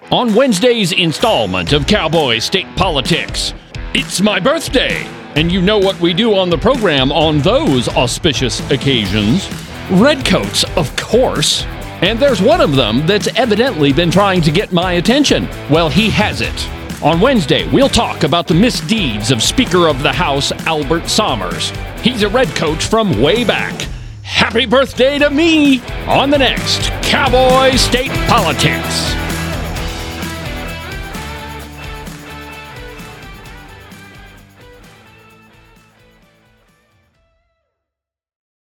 On Wednesday's installment of Cowboy State Politics, it's my birthday, and you know what we do on the program on those auspicious occasions. Redcoats, of course. And there's one of them that's evidently been trying to get my attention. Well, he has it. On Wednesday, we'll talk about the misdeeds of Speaker of the House Albert Sommers. He's a redcoat from way back. Happy birthday to me on the next Cowboy State Politics.